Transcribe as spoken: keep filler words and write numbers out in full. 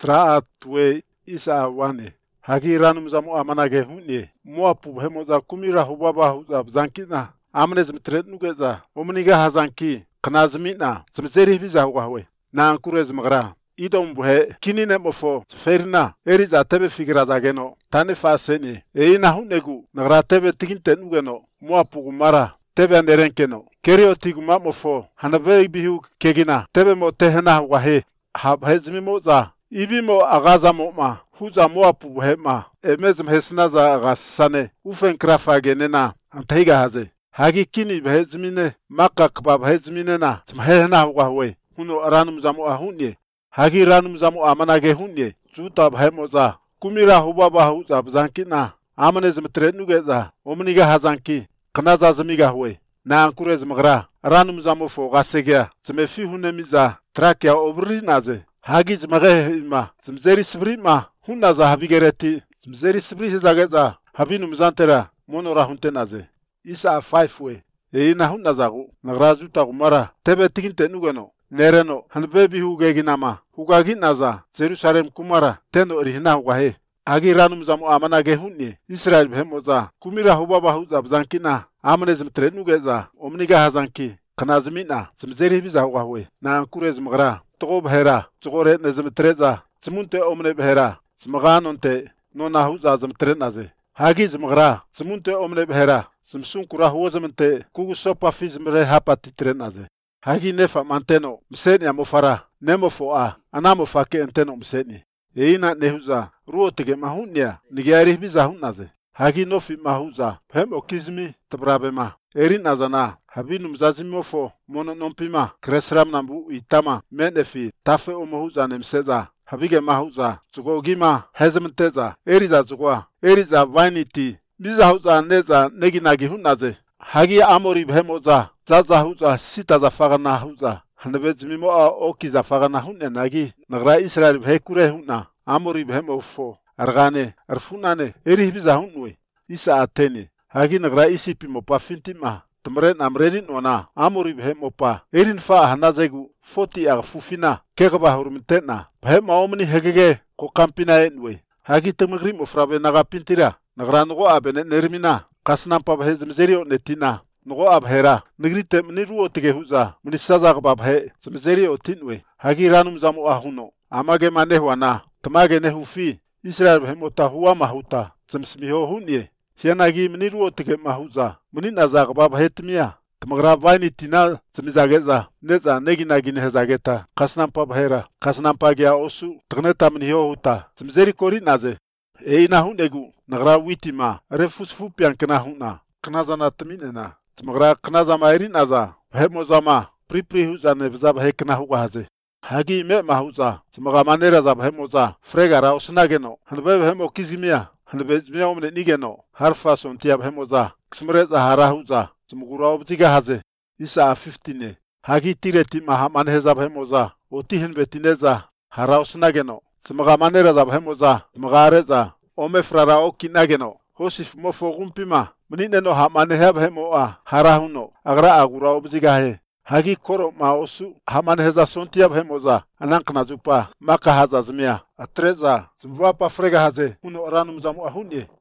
traa tue isa wane. Hagi ranum zamu amanage hunye. Moapu hemoza kumira hubaba huza zankina. Amne zmtret nugeza. Omniga hazanki. Knazmina. Zmzeri biza huwawe. Na ankure zmagra. Idom buhe kinine mofo ferna eriza tebe figira zageno tane faseni e ina hunegu nagra tebe tikinte nugeno moapu mara tebe anderenkeno kerio tiguma mofo hanabe bihu kegina tebe mo tehna wahe hab hezmi moza ibimo agaza moma huza moapu hema emezm hesna za gasane ufen krafa genena antaiga haze hagi kini behezmine makak bab hezmine na smhena wawe huno aranum zamu ahunye Hagi ranum zamu amanage hunye, zutab hemoza, kumira hubaba huzab zankina, amane zmtre nugeza, omniga hazanki, knaza zmiga hwe, na ankure zmagra, ranum zamu fo gasegea, zmefi hunemiza, trakia obri naze, hagi zmage ima, zmzeri sbri ma, hunaza habigereti, zmzeri sbri hizageza, habinum zantera, monora hunte naze, isa five we, e ina hunazagu, nagra zutagu mara, tebe tikinte nugeno, Nereno, hanbebi hugeginama, hugaginaza, Jerusalem kumara, teno orihina hugahe. Agi ranum zamu amanage hunye, Israel behemoza, kumira hubaba huzab zankina, amane zmtre nugeza, omniga hazanki, kanazmina, zmzeri biza hugahwe, na ankure zmagra, togo behera, zogore ne zmtreza, zmunte omne behera, zmaganonte, nona huza zmtre naze. Hagi zmagra, zmunte omne behera, zmsun kura huwazmente, kugu sopa fi zmre hapa titre naze. Hagi nefa manteno, mseni ya mofara, nemofo a, anamo fake enteno mseni. Eina nehuza, ruo tige mahunya, nigiari biza hunaze. Hagi nofi mahuza, hem okizmi, tabrabema. Erin azana, habinu mzazimofo, mono nompima, kresram nambu itama, menefi, tafe omohuza nemseza. Habige mahuza, zugo gima, hezemteza, eriza zugwa, eriza vainiti, biza huza neza neginagi hunaze. Hagi amori behemoza, zaza huza sita za fagana huza. Hanabez mimo a oki za fagana hunne nagi. Nagra Israel behe kure hunna. Amori behemo fo. Argane, arfunane, eri biza hunwe. Isa atene. Hagi nagra isi pimo pa fintima. Tamren amrerin wana. Amori behemo pa. Erin fa hanazegu. Foti ag fufina. Kegaba hurmintena. Behema omni hegege. Ko kampina enwe. Hagi tamagrim ofrabe naga pintira. Nagra nugo abene nermina. Kasnam pa behe zmzerio netina. Nugo abhera. Nigrite mniruo tige huza. Mnisaza babhe. Zmzerio tinwe. Hagi ranum zamu ahuno. Amage manehuana. Tamage nehufi. Israel behemota huwa mahuta. Zmsmiho hunye. Hianagi mniruo tige mahuza. Mninazag babhe tmia. Tamagra vaini tina zmizageza. Neza neginagi nehezageta. Kasnam pa behera. Kasnam pa gya osu. Tgneta mniho huta. Zmzeri kori naze. Eina hunegu. Nagra witima. Refus fupian kena huna. Knazana tminena. Tmagra knaza mairin aza. Behemozama. Pripri huza nevza behe kena hugaze. Hagi me mahuza. Tmaga manera za behemoza. Fregara osnageno. Hanbe behemo kizimia. Hanbe zmia omne nigeno. Harfa sontia behemoza. Ksmreza harahuza. Tmgura obtiga haze. Isa fifteen. Hagi tireti maha manheza behemoza. Otihin betineza. Hara osnageno. Tmaga manera za behemoza. Tmaga reza. Ome frara oki nageno. Hosif mofo gumpima. Mnineno ha manehab hemoa. Harahuno. Agra agura obzigahe. Hagi koro maosu. Ha maneheza sontiab hemoza. Anankna zupa. Maka hazazmia. Atreza. Zmwapa frega haze. Uno ranum zamu ahunye.